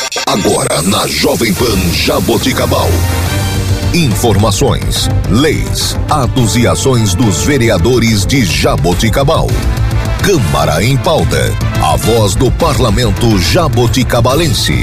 Agora na Jovem Pan Jaboticabal. Informações, leis, atos e ações dos vereadores de Jaboticabal. Câmara em Pauta. A voz do Parlamento jaboticabalense.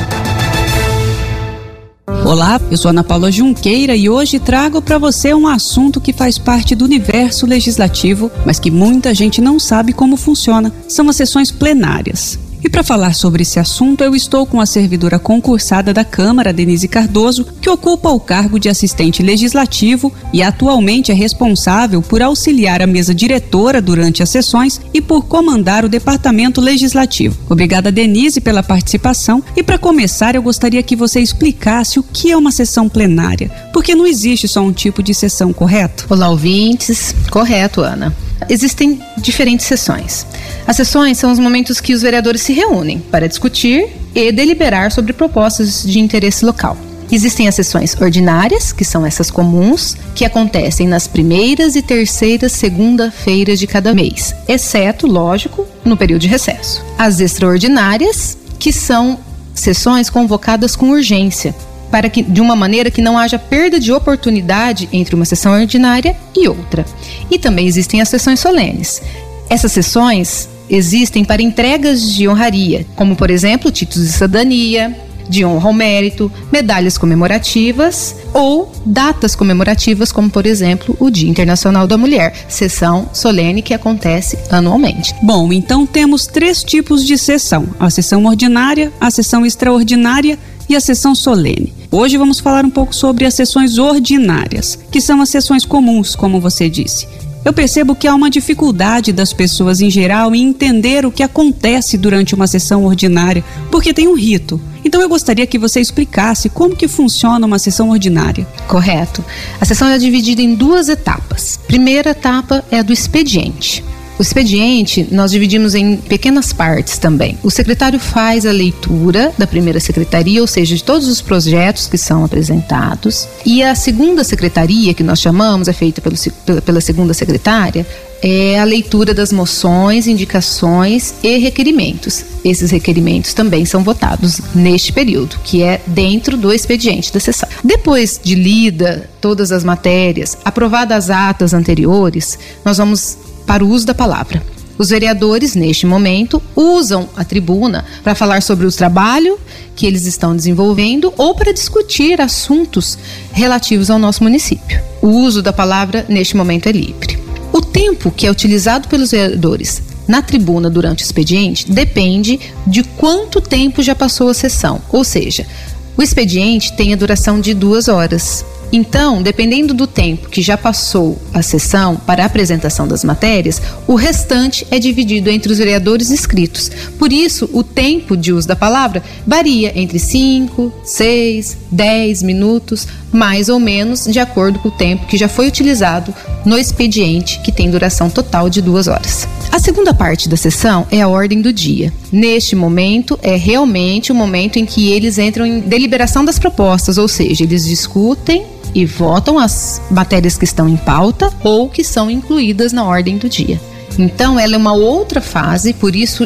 Olá, eu sou Ana Paula Junqueira e hoje trago para você um assunto que faz parte do universo legislativo, mas que muita gente não sabe como funciona. São as sessões plenárias. E para falar sobre esse assunto, eu estou com a servidora concursada da Câmara, Denise Cardoso, que ocupa o cargo de assistente legislativo e atualmente é responsável por auxiliar a mesa diretora durante as sessões e por comandar o departamento legislativo. Obrigada, Denise, pela participação. E para começar, eu gostaria que você explicasse o que é uma sessão plenária, porque não existe só um tipo de sessão, correto? Olá, ouvintes. Correto, Ana. Existem diferentes sessões. As sessões são os momentos que os vereadores se reúnem para discutir e deliberar sobre propostas de interesse local. Existem as sessões ordinárias, que são essas comuns, que acontecem nas primeiras e terceiras segunda-feiras de cada mês, exceto, lógico, no período de recesso. As extraordinárias, que são sessões convocadas com urgência, para que, de uma maneira que não haja perda de oportunidade entre uma sessão ordinária e outra. E também existem as sessões solenes. Essas sessões existem para entregas de honraria, como, por exemplo, títulos de cidadania, de honra ao mérito, medalhas comemorativas ou datas comemorativas, como, por exemplo, o Dia Internacional da Mulher, sessão solene que acontece anualmente. Bom, então temos 3 tipos de sessão: a sessão ordinária, a sessão extraordinária e a sessão solene. Hoje vamos falar um pouco sobre as sessões ordinárias, que são as sessões comuns, como você disse. Eu percebo que há uma dificuldade das pessoas em geral em entender o que acontece durante uma sessão ordinária, porque tem um rito. Então eu gostaria que você explicasse como que funciona uma sessão ordinária. Correto. A sessão é dividida em 2 etapas. Primeira etapa é a do expediente. O expediente nós dividimos em pequenas partes também. O secretário faz a leitura da primeira secretaria, ou seja, de todos os projetos que são apresentados. E a segunda secretaria, que nós chamamos, é feita pela segunda secretária, é a leitura das moções, indicações e requerimentos. Esses requerimentos também são votados neste período, que é dentro do expediente da sessão. Depois de lida todas as matérias, aprovadas as atas anteriores, nós vamos para o uso da palavra. Os vereadores, neste momento, usam a tribuna para falar sobre o trabalho que eles estão desenvolvendo ou para discutir assuntos relativos ao nosso município. O uso da palavra, neste momento, é livre. O tempo que é utilizado pelos vereadores na tribuna durante o expediente depende de quanto tempo já passou a sessão. Ou seja, o expediente tem a duração de 2 horas. Então, dependendo do tempo que já passou a sessão para a apresentação das matérias, o restante é dividido entre os vereadores inscritos. Por isso, o tempo de uso da palavra varia entre 5, 6, 10 minutos, mais ou menos, de acordo com o tempo que já foi utilizado no expediente, que tem duração total de 2 horas. A segunda parte da sessão é a ordem do dia. Neste momento, é realmente o momento em que eles entram em deliberação das propostas, ou seja, eles discutem e votam as matérias que estão em pauta ou que são incluídas na ordem do dia. Então, ela é uma outra fase, por isso,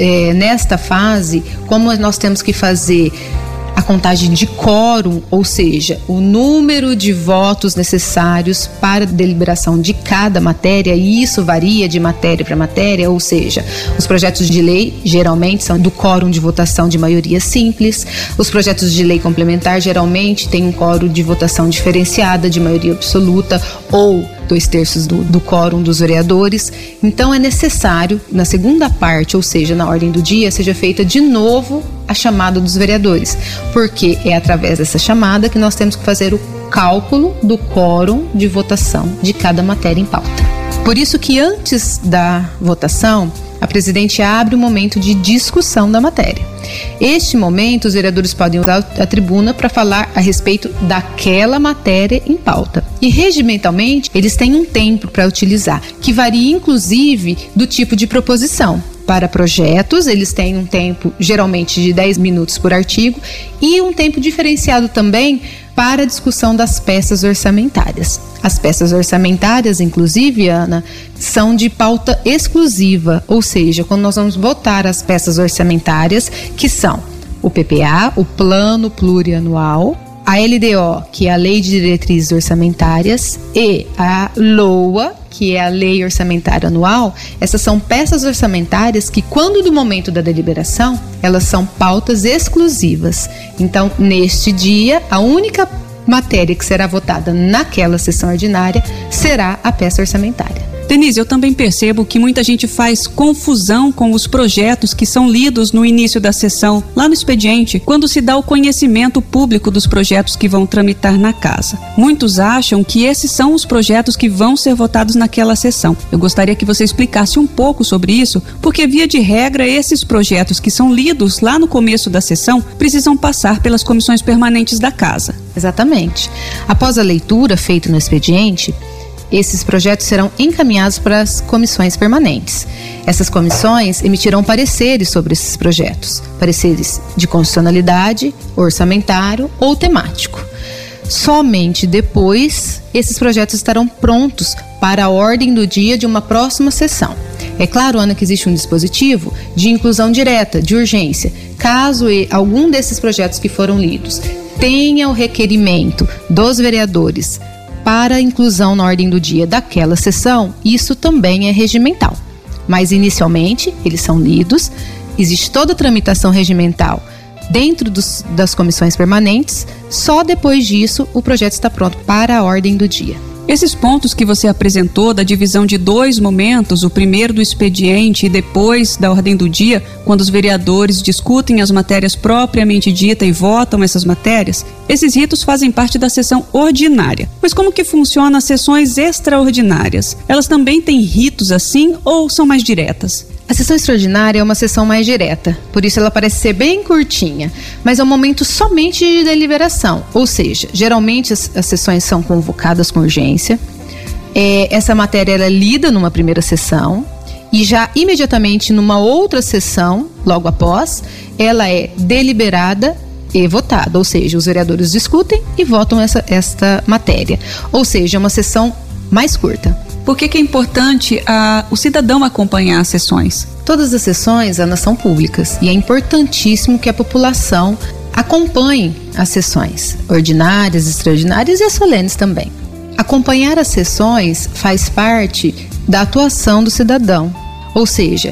nesta fase, como nós temos que fazer a contagem de quórum, ou seja, o número de votos necessários para a deliberação de cada matéria, e isso varia de matéria para matéria, ou seja, os projetos de lei geralmente são do quórum de votação de maioria simples, os projetos de lei complementar geralmente têm um quórum de votação diferenciada de maioria absoluta ou 2/3 do quórum dos vereadores. Então é necessário, na segunda parte, ou seja, na ordem do dia, seja feita de novo a chamada dos vereadores, porque é através dessa chamada que nós temos que fazer o cálculo do quórum de votação de cada matéria em pauta. Por isso que antes da votação, a presidente abre o momento de discussão da matéria. Este momento, os vereadores podem usar a tribuna para falar a respeito daquela matéria em pauta. E regimentalmente, eles têm um tempo para utilizar, que varia inclusive do tipo de proposição. Para projetos, eles têm um tempo geralmente de 10 minutos por artigo e um tempo diferenciado também para a discussão das peças orçamentárias. As peças orçamentárias, inclusive, Ana, são de pauta exclusiva, ou seja, quando nós vamos votar as peças orçamentárias, que são o PPA, o Plano Plurianual, a LDO, que é a Lei de Diretrizes Orçamentárias, e a LOA, que é a Lei Orçamentária Anual. Essas são peças orçamentárias que, quando do momento da deliberação, elas são pautas exclusivas. Então, neste dia, a única matéria que será votada naquela sessão ordinária será a peça orçamentária. Denise, eu também percebo que muita gente faz confusão com os projetos que são lidos no início da sessão, lá no expediente, quando se dá o conhecimento público dos projetos que vão tramitar na casa. Muitos acham que esses são os projetos que vão ser votados naquela sessão. Eu gostaria que você explicasse um pouco sobre isso, porque, via de regra, esses projetos que são lidos lá no começo da sessão precisam passar pelas comissões permanentes da casa. Exatamente. Após a leitura feita no expediente, esses projetos serão encaminhados para as comissões permanentes. Essas comissões emitirão pareceres sobre esses projetos, pareceres de constitucionalidade, orçamentário ou temático. Somente depois, esses projetos estarão prontos para a ordem do dia de uma próxima sessão. É claro, Ana, que existe um dispositivo de inclusão direta, de urgência, caso algum desses projetos que foram lidos tenha o requerimento dos vereadores para a inclusão na ordem do dia daquela sessão, isso também é regimental. Mas, inicialmente, eles são lidos, existe toda a tramitação regimental dentro das comissões permanentes, só depois disso o projeto está pronto para a ordem do dia. Esses pontos que você apresentou da divisão de 2 momentos, o primeiro do expediente e depois da ordem do dia, quando os vereadores discutem as matérias propriamente dita e votam essas matérias, esses ritos fazem parte da sessão ordinária. Mas como que funcionam as sessões extraordinárias? Elas também têm ritos assim ou são mais diretas? A sessão extraordinária é uma sessão mais direta, por isso ela parece ser bem curtinha, mas é um momento somente de deliberação, ou seja, geralmente as sessões são convocadas com urgência, essa matéria é lida numa primeira sessão e já imediatamente numa outra sessão, logo após, ela é deliberada e votada, ou seja, os vereadores discutem e votam esta matéria, ou seja, é uma sessão mais curta. Por que é importante o cidadão acompanhar as sessões? Todas as sessões, Ana, são públicas e é importantíssimo que a população acompanhe as sessões ordinárias, extraordinárias e as solenes também. Acompanhar as sessões faz parte da atuação do cidadão, ou seja,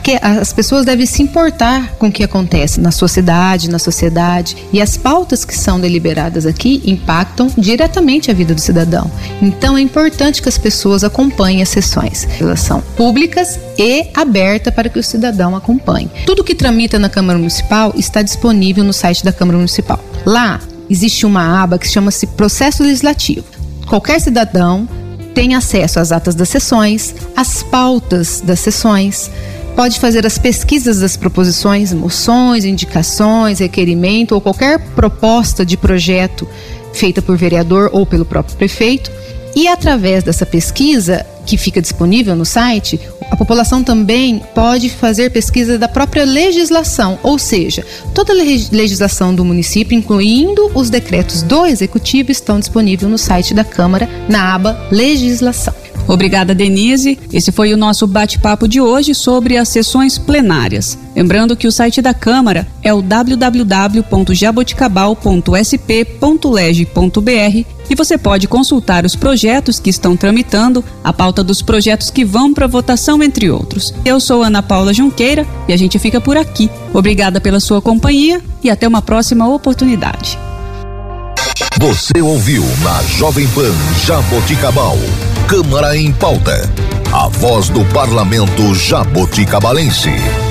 as pessoas devem se importar com o que acontece na sua cidade, na sociedade, e as pautas que são deliberadas aqui impactam diretamente a vida do cidadão. Então é importante que as pessoas acompanhem as sessões. Elas são públicas e abertas para que o cidadão acompanhe. Tudo que tramita na Câmara Municipal está disponível no site da Câmara Municipal. Lá existe uma aba que chama-se Processo Legislativo. Qualquer cidadão tem acesso às atas das sessões, às pautas das sessões, pode fazer as pesquisas das proposições, moções, indicações, requerimento ou qualquer proposta de projeto feita por vereador ou pelo próprio prefeito. E através dessa pesquisa, que fica disponível no site, a população também pode fazer pesquisa da própria legislação, ou seja, toda a legislação do município, incluindo os decretos do Executivo, estão disponíveis no site da Câmara, na aba Legislação. Obrigada, Denise. Esse foi o nosso bate-papo de hoje sobre as sessões plenárias. Lembrando que o site da Câmara é o www.jaboticabal.sp.leg.br e você pode consultar os projetos que estão tramitando, a pauta dos projetos que vão para votação, entre outros. Eu sou Ana Paula Junqueira e a gente fica por aqui. Obrigada pela sua companhia e até uma próxima oportunidade. Você ouviu na Jovem Pan Jaboticabal, Câmara em Pauta, a voz do Parlamento Jaboticabalense.